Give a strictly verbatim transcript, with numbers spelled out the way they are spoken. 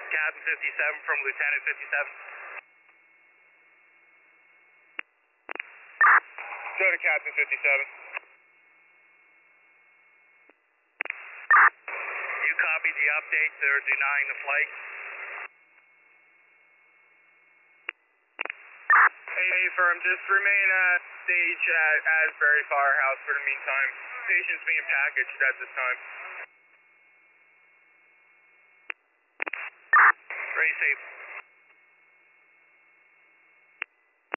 Captain fifty-seven from Lieutenant fifty-seven. Go to Captain fifty-seven. You copied the update. They're denying the flight. Hey, firm, just remain at stage at Asbury Firehouse for the meantime. Patient's being packaged at this time. Very safe.